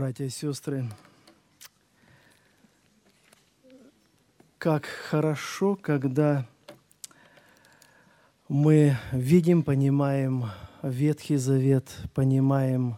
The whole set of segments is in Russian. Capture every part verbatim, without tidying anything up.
братья и сестры, как хорошо, когда мы видим, понимаем Ветхий Завет, понимаем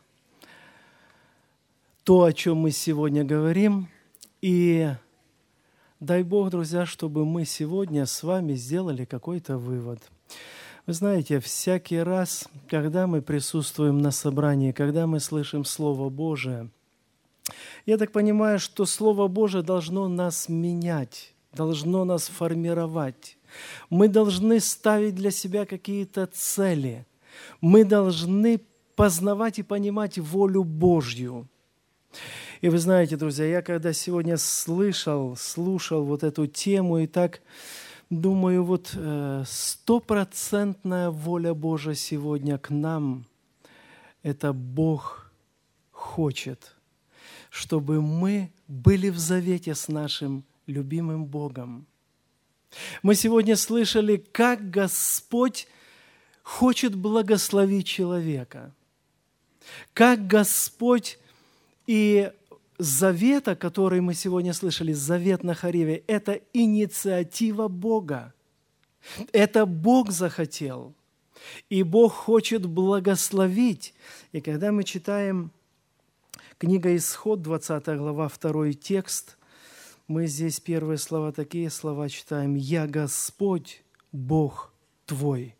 то, о чем мы сегодня говорим. И дай Бог, друзья, чтобы мы сегодня с вами сделали какой-то вывод. Вы знаете, всякий раз, когда мы присутствуем на собрании, когда мы слышим Слово Божие, я так понимаю, что Слово Божие должно нас менять, должно нас формировать. Мы должны ставить для себя какие-то цели. Мы должны познавать и понимать волю Божью. И вы знаете, друзья, я когда сегодня слышал, слушал вот эту тему и так думаю, вот стопроцентная воля Божия сегодня к нам – это Бог хочет, чтобы мы были в завете с нашим любимым Богом. Мы сегодня слышали, как Господь хочет благословить человека, как Господь и завета, который мы сегодня слышали, завет на Хореве, это инициатива Бога. Это Бог захотел. И Бог хочет благословить. И когда мы читаем книга Исход, двадцатая глава, второй текст, мы здесь первые слова, такие слова читаем. «Я Господь, Бог твой».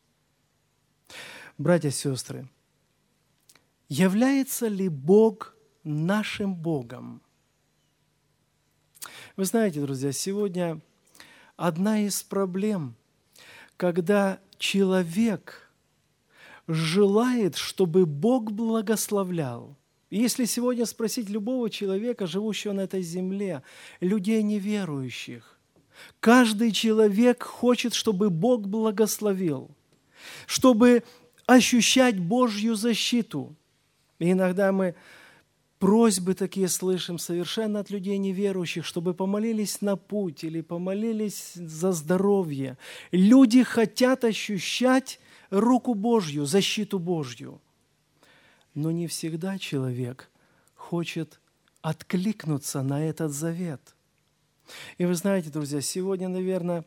Братья и сестры, является ли Бог нашим Богом? Вы знаете, друзья, сегодня одна из проблем, когда человек желает, чтобы Бог благословлял. И если сегодня спросить любого человека, живущего на этой земле, людей неверующих, каждый человек хочет, чтобы Бог благословил, чтобы ощущать Божью защиту. И иногда мы просьбы такие слышим совершенно от людей неверующих, чтобы помолились на путь или помолились за здоровье. Люди хотят ощущать руку Божью, защиту Божью. Но не всегда человек хочет откликнуться на этот завет. И вы знаете, друзья, сегодня, наверное,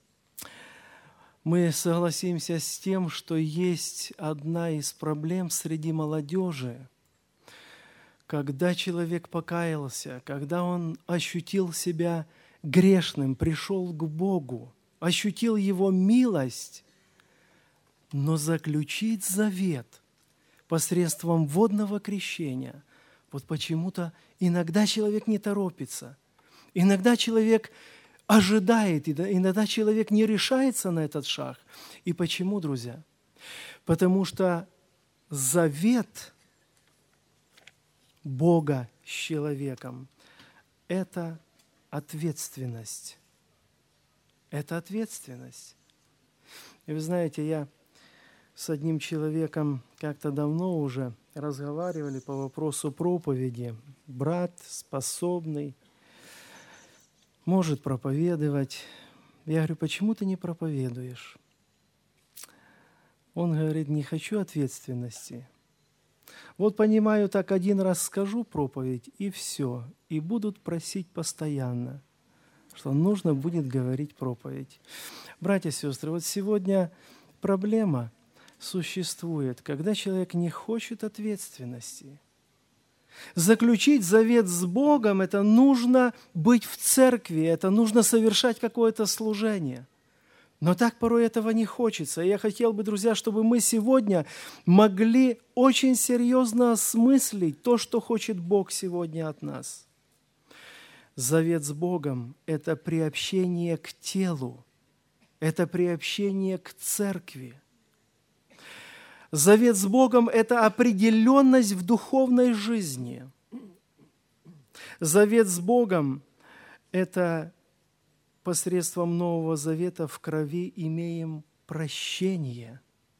мы согласимся с тем, что есть одна из проблем среди молодежи. Когда человек покаялся, когда он ощутил себя грешным, пришел к Богу, ощутил Его милость, но заключить завет посредством водного крещения, вот почему-то иногда человек не торопится, иногда человек ожидает, иногда человек не решается на этот шаг. И почему, друзья? Потому что завет Бога с человеком – это ответственность. Это ответственность. И вы знаете, я с одним человеком как-то давно уже разговаривали по вопросу проповеди. Брат способный, может проповедовать. Я говорю, почему ты не проповедуешь? Он говорит, не хочу ответственности. Вот понимаю, так один раз скажу проповедь, и все. И будут просить постоянно, что нужно будет говорить проповедь. Братья и сестры, вот сегодня проблема существует, когда человек не хочет ответственности. Заключить завет с Богом – это нужно быть в церкви, это нужно совершать какое-то служение. Но так порой этого не хочется. И я хотел бы, друзья, чтобы мы сегодня могли очень серьезно осмыслить то, что хочет Бог сегодня от нас. Завет с Богом – это приобщение к телу, это приобщение к церкви. Завет с Богом – это определенность в духовной жизни. Завет с Богом – это посредством Нового Завета в крови имеем прощение.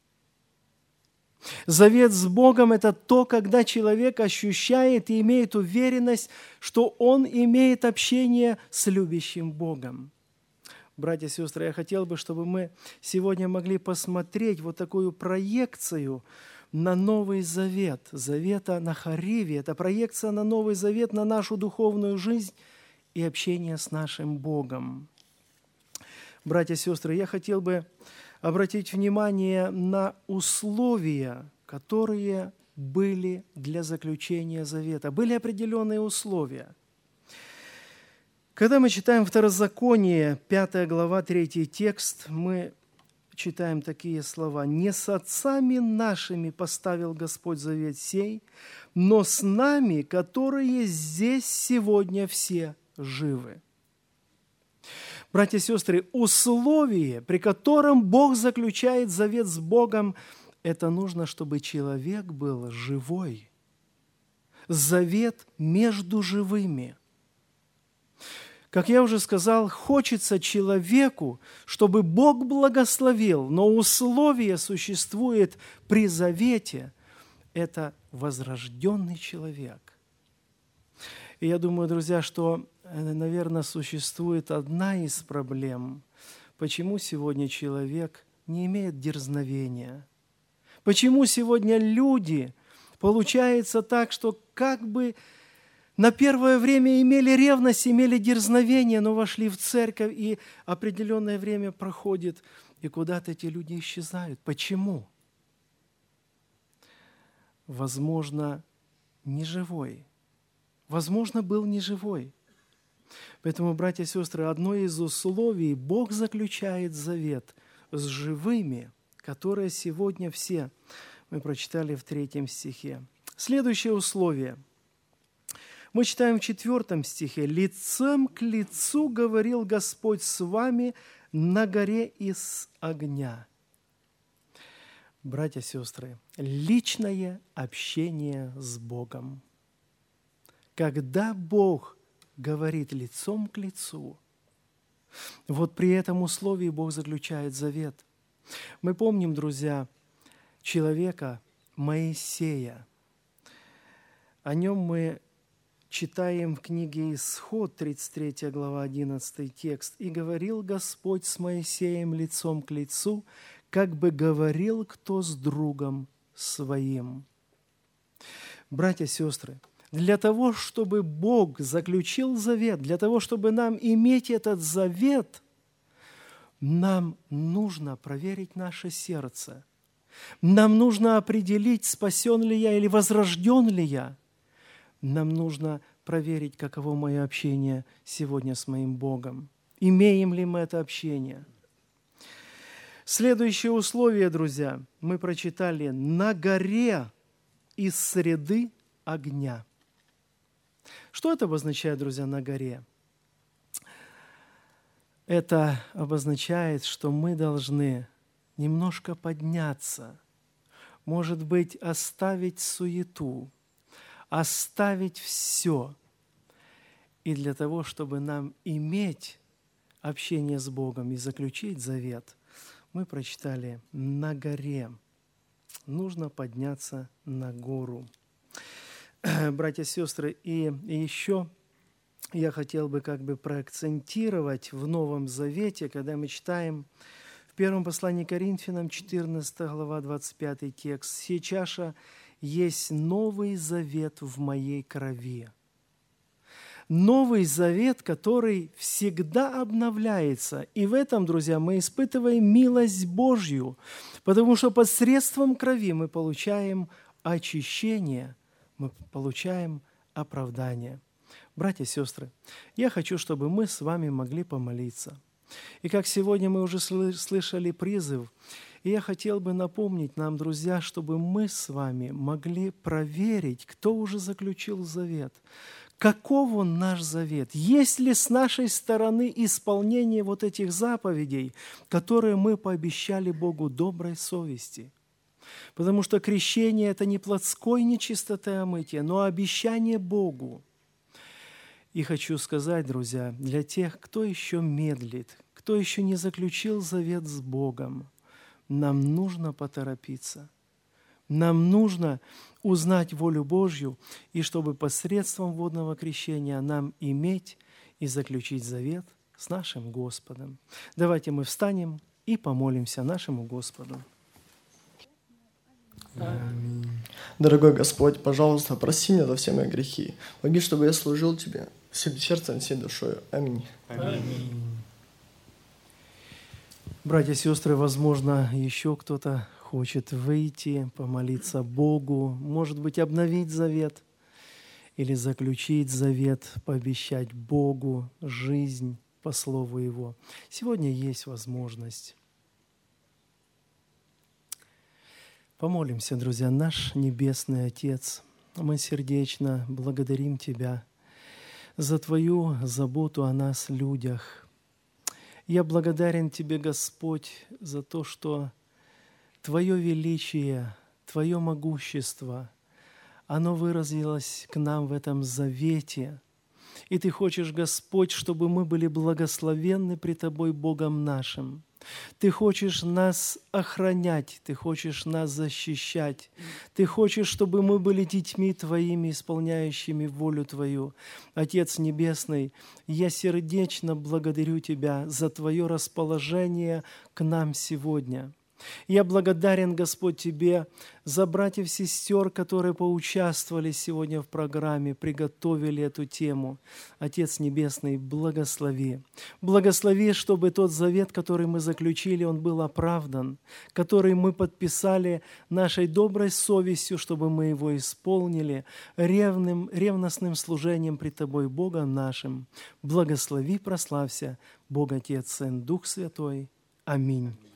Завет с Богом – это то, когда человек ощущает и имеет уверенность, что он имеет общение с любящим Богом. Братья и сестры, я хотел бы, чтобы мы сегодня могли посмотреть вот такую проекцию на Новый Завет, Завета на Хариве. Это проекция на Новый Завет, на нашу духовную жизнь и общение с нашим Богом. Братья и сестры, я хотел бы обратить внимание на условия, которые были для заключения завета. Были определенные условия. Когда мы читаем Второзаконие, пятая глава, третий текст, мы читаем такие слова. «Не с отцами нашими поставил Господь завет сей, но с нами, которые здесь сегодня все живы». Братья и сестры, условие, при котором Бог заключает завет с Богом, это нужно, чтобы человек был живой. Завет между живыми. Как я уже сказал, хочется человеку, чтобы Бог благословил, но условие существует при завете – это возрожденный человек. И я думаю, друзья, что, наверное, существует одна из проблем, почему сегодня человек не имеет дерзновения. Почему сегодня люди, получается так, что как бы на первое время имели ревность, имели дерзновение, но вошли в церковь, и определенное время проходит, и куда-то эти люди исчезают. Почему? Возможно, неживой. Возможно, был неживой. Поэтому, братья и сестры, одно из условий, Бог заключает завет с живыми, которые сегодня все, мы прочитали в третьем стихе. Следующее условие. Мы читаем в четвертом стихе. «Лицем к лицу говорил Господь с вами на горе из огня». Братья и сестры, личное общение с Богом. Когда Бог говорит лицом к лицу, вот при этом условии Бог заключает завет. Мы помним, друзья, человека Моисея. О нем мы читаем в книге Исход, тридцать третья глава, одиннадцатый текст. «И говорил Господь с Моисеем лицом к лицу, как бы говорил кто с другом своим». Братья и сестры, для того, чтобы Бог заключил завет, для того, чтобы нам иметь этот завет, нам нужно проверить наше сердце. Нам нужно определить, спасен ли я или возрожден ли я. Нам нужно проверить, каково мое общение сегодня с моим Богом. Имеем ли мы это общение? Следующее условие, друзья, мы прочитали «на горе из среды огня». Что это обозначает, друзья, на горе? Это обозначает, что мы должны немножко подняться, может быть, оставить суету, оставить все. И для того, чтобы нам иметь общение с Богом и заключить завет, мы прочитали «на горе». Нужно подняться на гору. Братья и сестры, и еще я хотел бы как бы проакцентировать в Новом Завете, когда мы читаем в первом послании к Коринфянам, четырнадцатая глава, двадцать пятый текст. «Сей чаша есть новый завет в моей крови». Новый завет, который всегда обновляется. И в этом, друзья, мы испытываем милость Божью, потому что посредством крови мы получаем очищение, мы получаем оправдание. Братья и сестры, я хочу, чтобы мы с вами могли помолиться. И как сегодня мы уже слышали призыв, и я хотел бы напомнить нам, друзья, чтобы мы с вами могли проверить, кто уже заключил завет. Каков он наш завет? Есть ли с нашей стороны исполнение вот этих заповедей, которые мы пообещали Богу доброй совести? Потому что крещение – это не плотской нечистоты омытия, но обещание Богу. И хочу сказать, друзья, для тех, кто еще медлит, кто еще не заключил завет с Богом, нам нужно поторопиться. Нам нужно узнать волю Божью, и чтобы посредством водного крещения нам иметь и заключить завет с нашим Господом. Давайте мы встанем и помолимся нашему Господу. Аминь. Дорогой Господь, пожалуйста, прости меня за все мои грехи. Помоги, чтобы я служил Тебе всем сердцем, всей душой. Аминь. Аминь. Братья и сестры, возможно, еще кто-то хочет выйти, помолиться Богу, может быть, обновить завет или заключить завет, пообещать Богу жизнь по слову Его. Сегодня есть возможность. Помолимся, друзья. Наш Небесный Отец, мы сердечно благодарим Тебя за Твою заботу о нас, людях. Я благодарен Тебе, Господь, за то, что Твое величие, Твое могущество, оно выразилось к нам в этом завете. И Ты хочешь, Господь, чтобы мы были благословенны при Тобой, Богом нашим. Ты хочешь нас охранять, Ты хочешь нас защищать. Ты хочешь, чтобы мы были детьми Твоими, исполняющими волю Твою. Отец Небесный, я сердечно благодарю Тебя за Твое расположение к нам сегодня. Я благодарен, Господь, Тебе за братьев и сестер, которые поучаствовали сегодня в программе, приготовили эту тему. Отец Небесный, благослови. Благослови, чтобы тот завет, который мы заключили, он был оправдан, который мы подписали нашей доброй совестью, чтобы мы его исполнили ревным, ревностным служением пред Тобой, Богом нашим. Благослови, прославься, Бог Отец, Сын, Дух Святой. Аминь.